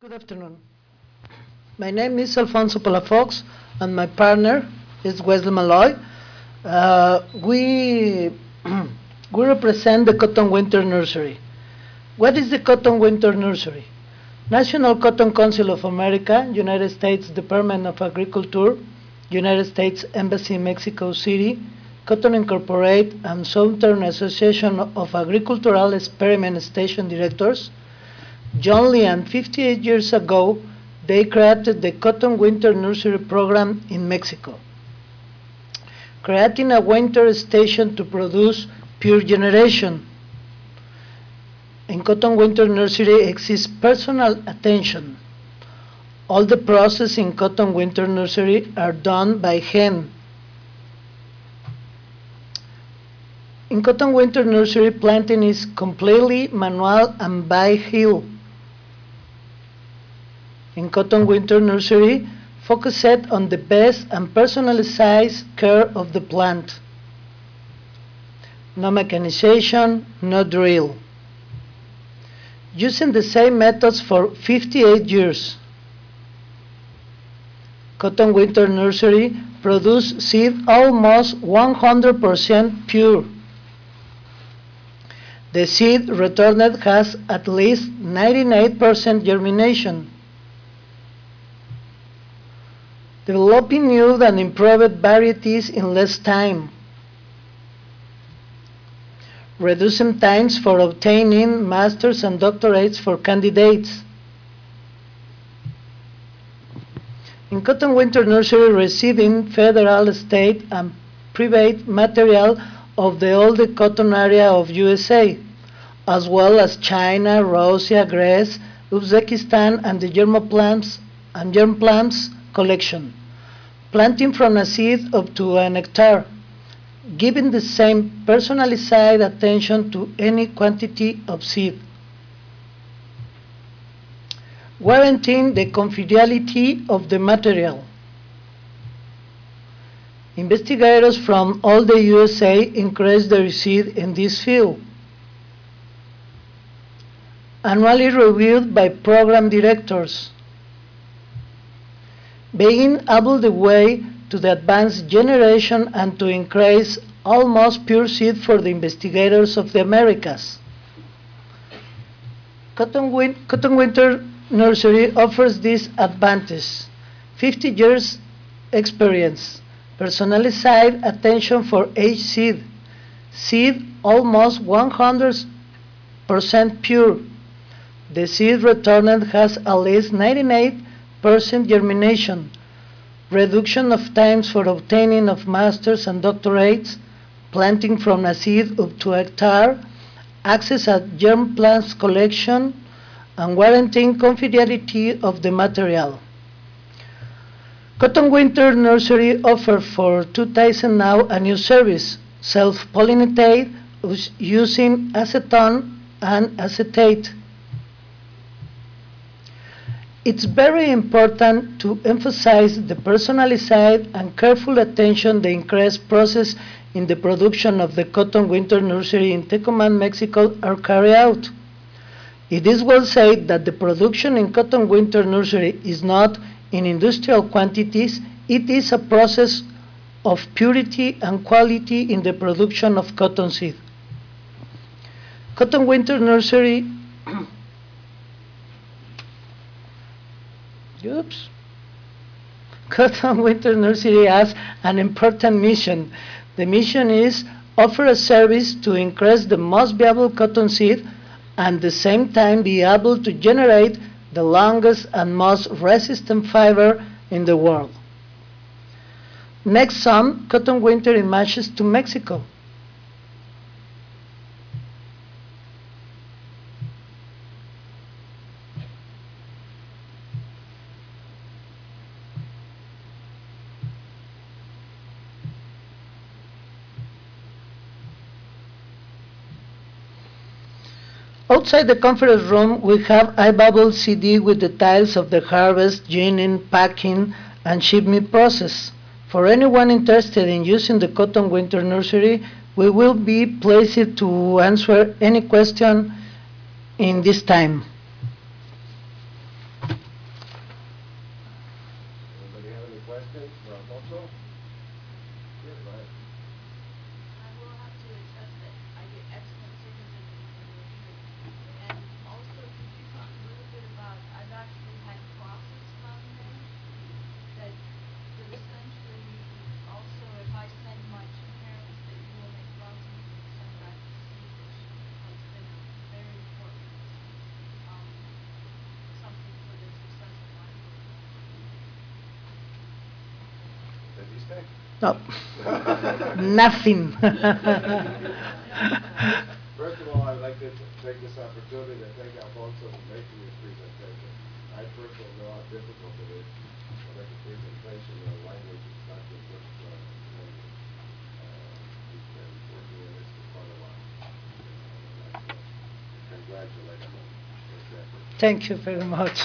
Good afternoon. My name is Alfonso Palafox, and my partner is Wesley Malloy. We we represent the Cotton Winter Nursery. What is the Cotton Winter Nursery? National Cotton Council of America, United States Department of Agriculture, United States Embassy, Mexico City, Cotton Incorporated, and Southern Association of Agricultural Experiment Station Directors. John Leand, 58 years ago, they created the Cotton Winter Nursery program in Mexico, creating a winter station to produce pure generation. In Cotton Winter Nursery exists personal attention. All the process in Cotton Winter Nursery are done by hand. In Cotton Winter Nursery, planting is completely manual and by hand. In Cotton Winter Nursery, focused on the best and personalized care of the plant. No mechanization, no drill. Using the same methods for 58 years. Cotton Winter Nursery produce seed almost 100% pure. The seed returned has at least 98% germination. Developing new and improved varieties in less time. Reducing times for obtaining masters and doctorates for candidates. In Cotton Winter Nursery, receiving federal, state, and private material of the old cotton area of USA, as well as China, Russia, Greece, Uzbekistan, and the germ plants collection, planting from a seed up to an hectare, giving the same personalized attention to any quantity of seed, guaranteeing the confidentiality of the material. Investigators from all the USA increase their seed in this field, annually reviewed by program directors, being able the way to the advanced generation and to increase almost pure seed for the investigators of the Americas. Cotton Winter Nursery offers this advantage: 50 years experience, personalized attention for each seed, seed almost 100% pure. The seed returned has at least 98% germination, reduction of times for obtaining of masters and doctorates, planting from a seed up to a hectare, access at germ plants collection, and guaranteeing confidentiality of the material. Cotton Winter Nursery offers for 2000 now a new service, self-pollinate using acetone and acetate. It's very important to emphasize the personalized and careful attention the increased process in the production of the Cotton Winter Nursery in Tecomán, Mexico are carried out. It is well said that the production in Cotton Winter Nursery is not in industrial quantities, it is a process of purity and quality in the production of cotton seed. Cotton Winter Nursery Cotton Winter Nursery has an important mission. The mission is offer a service to increase the most viable cotton seed and at the same time be able to generate the longest and most resistant fiber in the world. Next, some Cotton Winter images to Mexico. Outside the conference room, we have iBubble CD with details of the harvest, ginning, packing, and shipment process. For anyone interested in using the Cotton Winter Nursery, we will be pleased to answer any question in this time. questions for Alfonso? Yes, right. I will have to attest that I get excellent service at the nursery. And also, could you talk a little bit about, I've actually had crosses found there that essentially also, if I send my two parents that you will make crosses and send back to Swedish, has been a very important something for the success of my program. Did you say? No, nothing. First of all, I'd like to take this opportunity to thank Alfonso for making this presentation. I personally know how difficult it is to make a presentation in a language that's not your first language. He's been working on this for quite a while. I'd like to congratulate him on his effort. Thank you very much.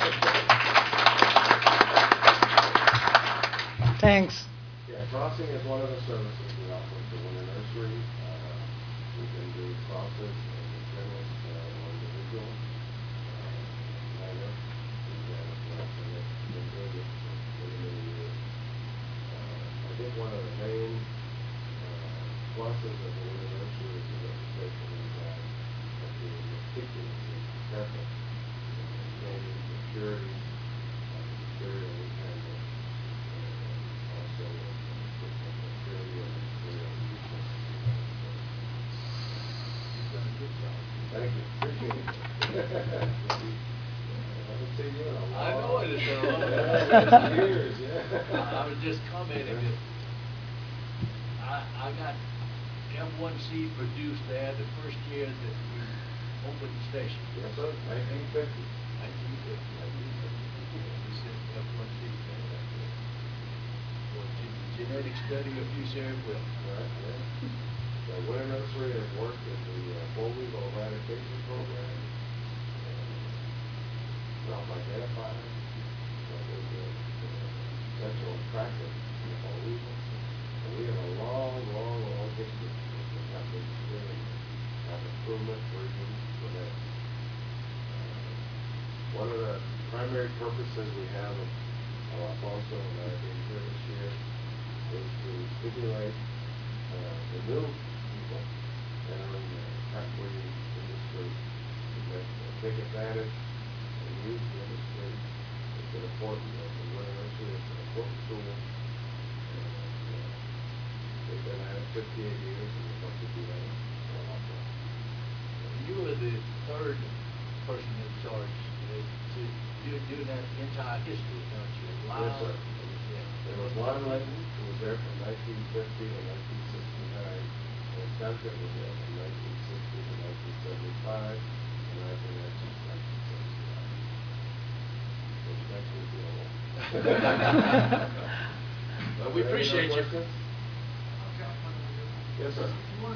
Thanks. Yeah, crossing is one of the services we offer to Winter Nursery. We can do crosses in the generalist or individual manner. And we've been doing it for many, many years. I think one of the main pluses of the Winter Nursery is the reputation we have of being meticulous and careful in maintaining the purity of the material we handle. Also, the purity of the material we use. You've done a good job. Thank you. Appreciate it. I haven't seen you in a while. I know it has been a long years, yeah. I was just commenting that I got M1C produced there the first year that we opened the station. Yes, sir. 1950. 1950. We said M1C. Genetic study of few cereal will. Right, yeah. The Winter Nursery has worked in the boll weevil eradication program. Self-identified. That was the potential attractor in the boll weevil. And we have a long, long, long history of the company doing improvement breeding for that. One of the primary purposes we have of Alfonso and I being here this year is to stimulate the new people entering the cat breeding industry to take advantage and use the industry. It's an important, the Winter Nursery is an important tool. They've been at it 58 years and we'd love to do that for a long time. You are the third person in charge to do that entire history, don't you? Yes, sir. Yeah. There was Lon Linton, who was there from 1950 to 1969, and Duncan was there from 1960 to 1975, and I've been there since 1979. Which makes me feel old. Well, we appreciate you. Questions? Yes, sir.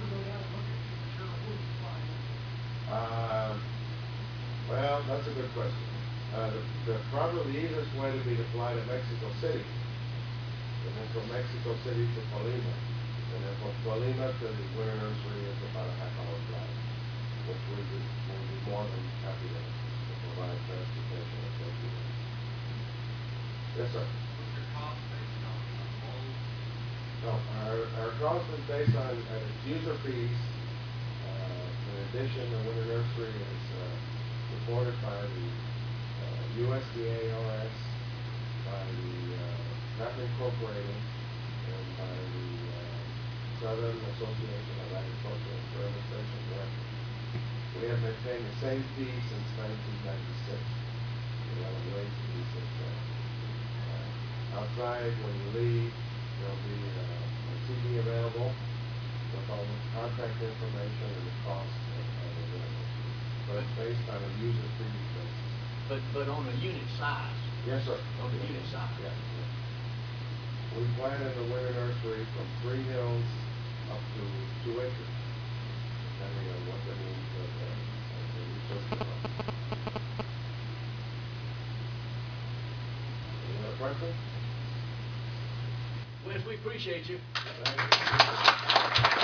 Well, that's a good question. Probably the easiest way to be to fly to Mexico City, and then from Mexico City to Colima, and then from Colima to the Winter Nursery is about a half-hour flight, which we'll be more than happy to provide transportation and safety. Yes, sir. What's your cost based on all? No, our cost is based on user fees. In addition, the Winter Nursery is supported by the USDA-RS, by the Cotton Incorporated, and by the Southern Association of Agricultural Experimentation Directors. We have maintained the same fee since 1996. We haven't raised the fee since then. Outside, when you leave, there'll be a CD available with all the contact information and the cost of the rental. But it's based on a user fee basis. But on a unit size. Yes, sir. On the unit size. Yes. We planted the Winter Nursery from 3 hills up to 2 acres, depending on what the needs of the research are. Any other questions? Wes, we appreciate you. Thank you.